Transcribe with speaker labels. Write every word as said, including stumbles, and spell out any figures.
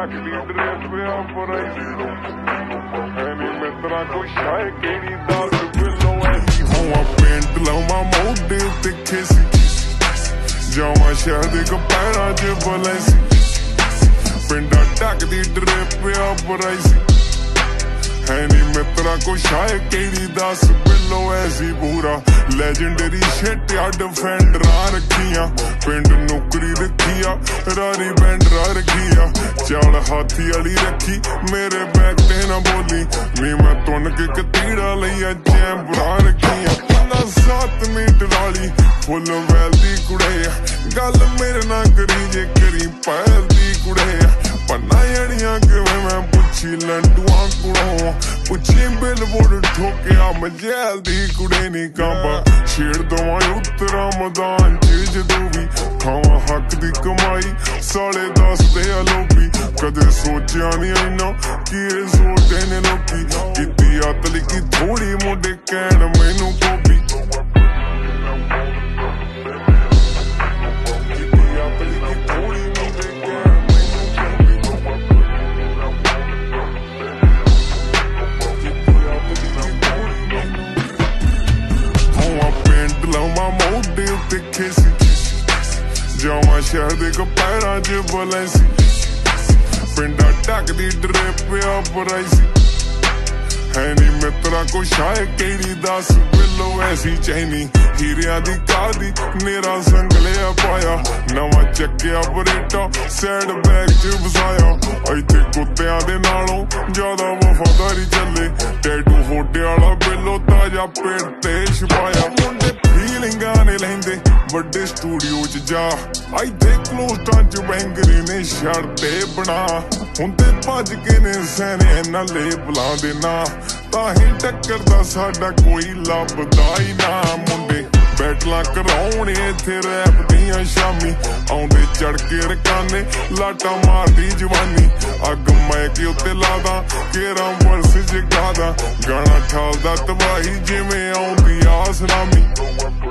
Speaker 1: ਟੱਕਦੀ dress ਪਿਆ ਪਰਾਈ ਐਨੀ ਮਿੱਤਰਾ ਕੋਈ ਸ਼ਾਇ ਕਿਹੜੀ ਦਸ ਬਿੱਲੋ ਐਸੀ ਹੋਵਾਂ ਪਿੰਡ ਲਾਵਾਂ ਮੋਢੇ ਉੱਤੇ ਖੇਸੀ ਜਾਵਾਂ ਸ਼ਹਿਰ ਦੇ ਕਪੈਰਾਂ ਚ ਬਲੈਸੀ ਪਿੰਡਾਂ ਟੱਕਦੀ ਡਰੈਸ ਪਿਆ ਪਰਾਈ ਐਨੀ ਮਿੱਤਰਾ ਕੋਈ ਸ਼ਾਇ ਕਿਹੜੀ ਦਸ ਬਿੱਲੋ ਐਸੀ ਪੂਰਾ ਲੈਜੈਂਡਰੀ ਸ਼ਿਟ ਆ ਡਿਫੈਂਡਰਾਂ ਰੱਖੀਆਂ ਪਿੰਡ ਨੌਕਰੀ ਰੱਖੀ ਆ ਰਾਰੀ ਬੈਂਡਰਾ ਰੱਖੀ ਆ ਚਾਲ ਹਾਥੀ ਵਾਲੀ ਰੱਖੀ ਮੇਰੇ ਬੈਕ ਤੇ ਨਾ ਬੋਲੀ ਵੀ ਮੈਂ ਤੁੰਨ ਕੇ ਕਤੀੜਾ ਲਈਆ ਚੈਂਬਰਾਂ ਰੱਖੀਆਂ ਪੰਨਾ ਸੱਤ ਮੀਟਰ ਵਾਲੀ ਫੁੱਲ ਵੈਲਦੀ ਕੁੜੇ ਗੱਲ ਮੇਰੇ ਨਾਲ ਕਰੀ ਜੇ ਕਰੀ ਪੈਲਦੀ ਕੁੜੇ ਪੰਨਾ ਜੜੀਆਂ ਕਿਵੇਂ ਮੈਂ ਪੁੱਛੀ ਲੰਡੂਆਂ ਕੁੜੋਂ ਪੁੱਛੀ ਬਿਲਬੋਰਡ ਠੋਕਿਆ ਮਜੈਲ ਦੀ ਕੁੜੇ ਨੀ ਕਾਂਬਾ ਛੇੜ ਦਵਾਂ ਉੱਤਰਾ ਮੈਦਾਨ ਚ ਜਦੋਂ ਵੀ ਖਾਵਾਂ ਹੱਕ ਦੀ ਕਮਾਈ ਸਾਲੇ ਦੱਸਦੇ ਆ ਲੋਕੀ ਕਦੇ ਸੋਚਿਆ ਨੀ ਇੰਨਾ ਕਿ ਇਹ ਸੋਚਦੇ ਨੇ ਲੋਕੀ ਕੀਤੀ ਅਤਲੀ ਕੀ ਥੋੜੀ ਮੁੰਡੇ ਕਹਿਣ ਮੈਨੂੰ ਕੋਪੀ ਮੋਢੇ ਉੱਤੇ ਖੇਸੀ ਜਾਵਾਂ ਸ਼ਹਿਰ ਦੇ ਕਪੈਰਾਂ ਚ ਬਲੈਸੀ ਪਿੰਡਾਂ ਢੱਕਦੀ ਡਰੈਸ ਪਿਆ ਪਰਾਈ ਐਨੀ ਮਿੱਤਰਾ ਕੋਈ ਸ਼ਾਇ ਕਿਹੜੀ ਦਸ ਬਿੱਲੋ ਐਸੀ ਚੈਨੀ ਹੀਰਿਆਂ ਦੀ ਕਾਦੀ ਨੇਰਾ ਸੰਗਲਿਆ ਪਾਇਆ ਨਵਾਂ ਚੱਕਿਆ ਬਰੇਟਾ ਸੈਡ ਬੈਗ ਚ ਵਸਾਇਆ ਇੱਥੇ ਕੁੱਤਿਆਂ ਦੇ ਨਾਲੋਂ ਜ਼ਿਆਦਾ ਵਫਾਦਾਰੀ ਚੱਲੇ ਟੈਟੂ ਫੋਟੇ ਵਾਲਾ ਬਿੱਲੋ ਤਾਜਾ ਪੇਟ ਤੇ ਛਪਾਇਆ ਮੁੰਡੇ ਫੀਲਿੰਗਾਂ ਨੇ ਲੈਂਦੇ ਵੱਡੇ ਸਟੂਡੀਓ ਚ ਜਾ ਇੱਥੇ ਕਲੋਸਟਾਂ ਚ ਬੈਂਗਰੀ ਨੇ ਸ਼ਰਤੇ ਬਣਾ ਹੁੰਦੇ ਭੱਜ ਕੇ ਨੇ ਸੈਨੇ ਇਹਨਾਂ ਲੇਬਲਾਂ ਦੇ ਨਾਂ ਤਾਂ ਹੀ ਟੱਕਰ ਦਾ ਸਾਡਾ ਕੋਈ ਲੱਭਦਾ ਹੀ ਨਾ ਮੁੰਡੇ ਬੈਟਲਾਂ ਕਰਾਉਣੇ ਇੱਥੇ ਰੈਪ ਦੀਆਂ ਸ਼ਾਮੀ ਆਉਂਦੇ ਚੜ ਕੇ ਰਕਾਨੇ ਲਾਟਾਂ ਮਾਰਦੀ ਜਵਾਨੀ ਅੱਗ ਮੈਂ ਕਿ ਉੱਤੇ ਲਾਦਾ ਕੇਰਾਂ ਵਰਸ ਜਗਾਦਾ ਗਾਣਾ ਠਾਲਦਾ ਤਬਾਹੀ ਜਿਵੇਂ ਆਉਂਦੀ ਆ ਸੁਨਾਮੀ